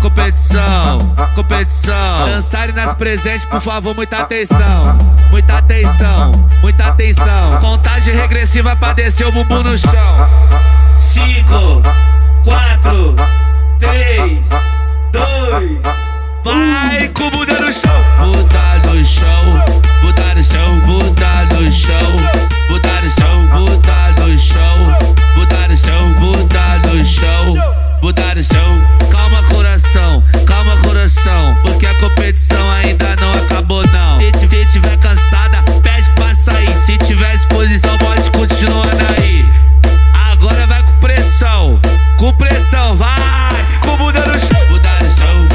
competição, competição. Dançarem nas presentes, por favor, muita atenção. Muita atenção, muita atenção. Contagem regressiva pra descer o bumbum no chão. 5, 4, 3, 2, vai com o bunda no chão. Bunda no chão, bunda no chão, bunda no chão, bunda no chão, bunda no chão, bunda no chão, bunda no chão, bunda no chão. Calma coração, porque a competição ainda não acabou não. Se tiver cansada, pede pra sair. Se tiver disposição, pode continuar daí. Agora vai com pressão, vai com bunda no chão. Bunda no chão,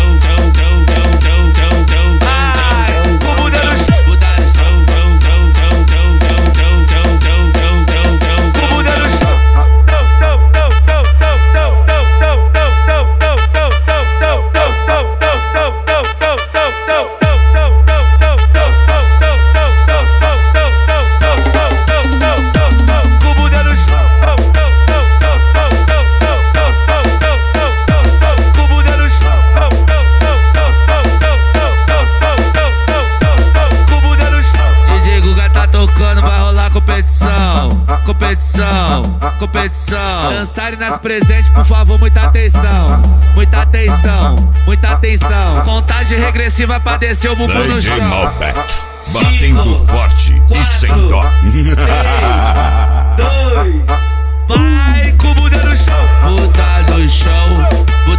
vai com bunda no chão. Bunda no chão, com bunda no chão. Vai rolar competição, competição, competição. Dançarem nas presentes, por favor, muita atenção. Muita atenção, muita atenção. Contagem regressiva pra descer o bumbum no chão. Malbec, batendo forte e sem dó. 3, 2, vai com o bunda no chão. Bunda no chão,